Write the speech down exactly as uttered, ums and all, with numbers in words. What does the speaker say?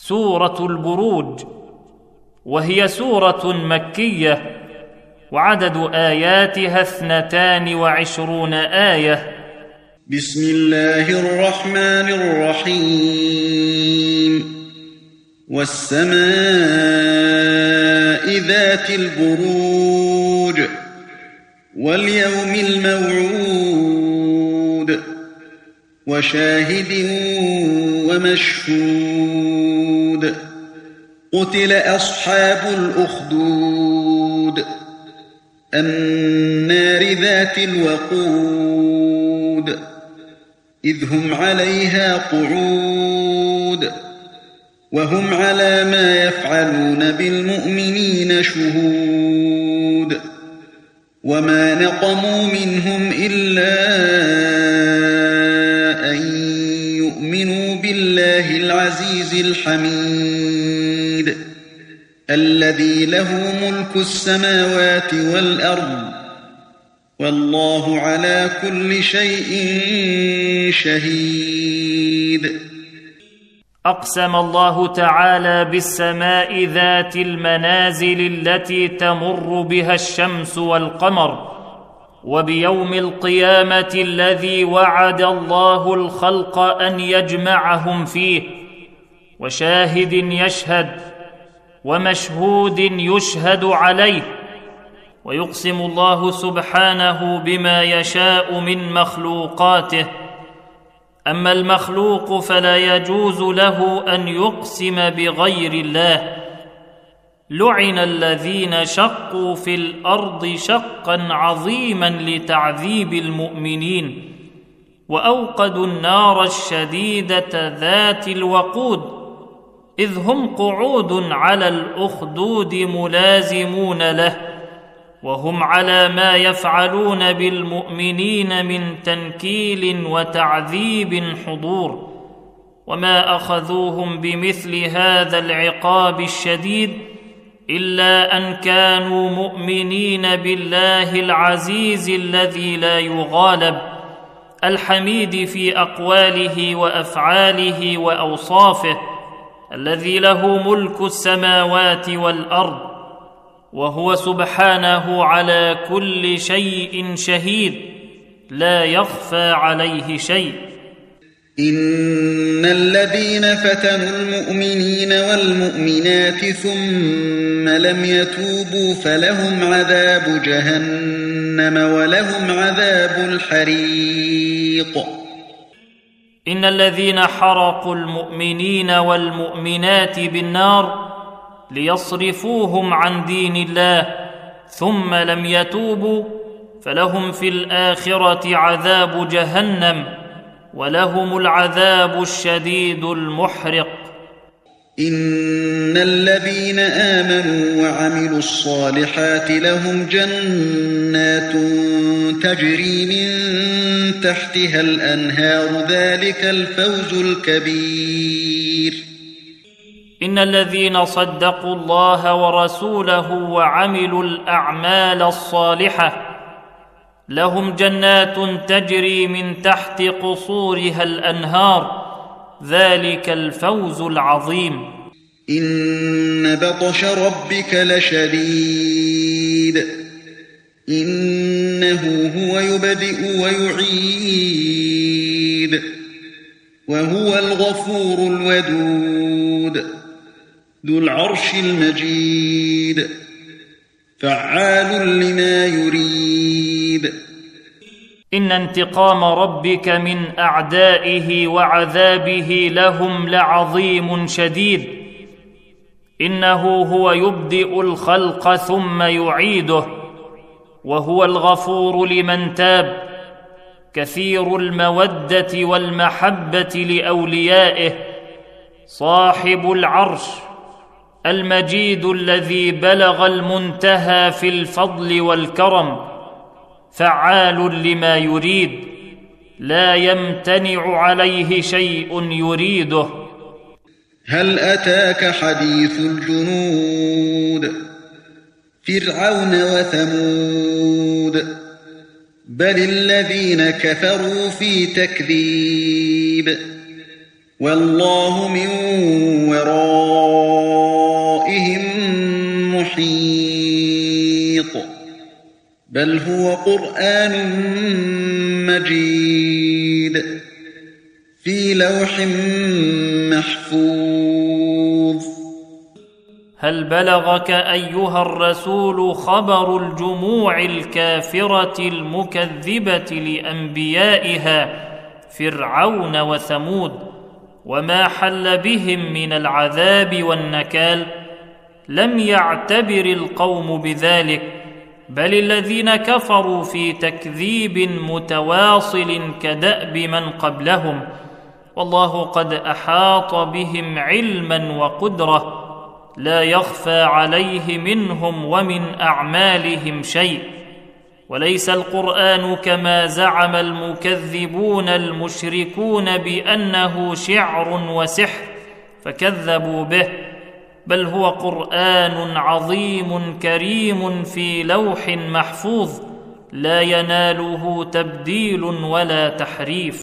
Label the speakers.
Speaker 1: سورة البروج، وهي سورة مكية، وعدد آياتها اثنتان وعشرون آية.
Speaker 2: بسم الله الرحمن الرحيم. والسماء ذات البروج واليوم الموعود وشاهد ومشهود. قتل أصحاب الأخدود النار ذات الوقود إذ هم عليها قعود وهم على ما يفعلون بالمؤمنين شهود. وما نقموا منهم إلا أن يؤمنوا بالله العزيز الحميد الذي له ملك السماوات والأرض والله على كل شيء شهيد.
Speaker 1: أقسم الله تعالى بالسماء ذات المنازل التي تمر بها الشمس والقمر، وبيوم القيامة الذي وعد الله الخلق أن يجمعهم فيه، وشاهد يشهد ومشهود يشهد عليه. ويقسم الله سبحانه بما يشاء من مخلوقاته. أما المخلوق فلا يجوز له أن يقسم بغير الله. لعن الذين شقوا في الأرض شقا عظيما لتعذيب المؤمنين، وأوقدوا النار الشديدة ذات الوقود إذ هم قعود على الأخدود ملازمون له، وهم على ما يفعلون بالمؤمنين من تنكيل وتعذيب حضور. وما أخذوهم بمثل هذا العقاب الشديد إلا أن كانوا مؤمنين بالله العزيز الذي لا يغالب، الحميد في أقواله وأفعاله وأوصافه، الذي له ملك السماوات والأرض، وهو سبحانه على كل شيء شهيد، لا يخفى عليه شيء.
Speaker 2: إن الذين فتنوا المؤمنين والمؤمنات ثم لم يتوبوا فلهم عذاب جهنم ولهم عذاب الحريق.
Speaker 1: إن الذين حرقوا المؤمنين والمؤمنات بالنار ليصرفوهم عن دين الله ثم لم يتوبوا فلهم في الآخرة عذاب جهنم ولهم العذاب الشديد المحرق.
Speaker 2: إن الذين آمنوا وعملوا الصالحات لهم جنات تجري من تحتها الأنهار ذلك الفوز الكبير.
Speaker 1: إن الذين صدقوا الله ورسوله وعملوا الأعمال الصالحة لهم جنات تجري من تحت قصورها الأنهار ذلك الفوز العظيم.
Speaker 2: إن بطش ربك لشديد إنه هو يبدئ ويعيد وهو الغفور الودود ذو العرش المجيد فعال لما يريد.
Speaker 1: إن انتقام ربك من أعدائه وعذابه لهم لعظيم شديد. إنه هو يبدئ الخلق ثم يعيده، وهو الغفور لمن تاب، كثير المودة والمحبة لأوليائه، صاحب العرش المجيد الذي بلغ المنتهى في الفضل والكرم، فعال لما يريد، لا يمتنع عليه شيء يريده.
Speaker 2: هل أتاك حديث الجنود فرعون وثمود بل الذين كفروا في تكذيب والله من ورائهم محيط بل هو قرآن مجيد في لوح محفوظ
Speaker 1: هل بلغك أيها الرسول خبر الجموع الكافرة المكذبة لأنبيائها فرعون وثمود وما حل بهم من العذاب والنكال؟ لم يعتبر القوم بذلك، بل الذين كفروا في تكذيب متواصل كدأب من قبلهم، والله قد أحاط بهم علما وقدرة، لا يخفى عليه منهم ومن أعمالهم شيء. وليس القرآن كما زعم المكذبون المشركون بأنه شعر وسحر فكذبوا به، بل هو قرآن عظيم كريم في لوح محفوظ لا يناله تبديل ولا تحريف.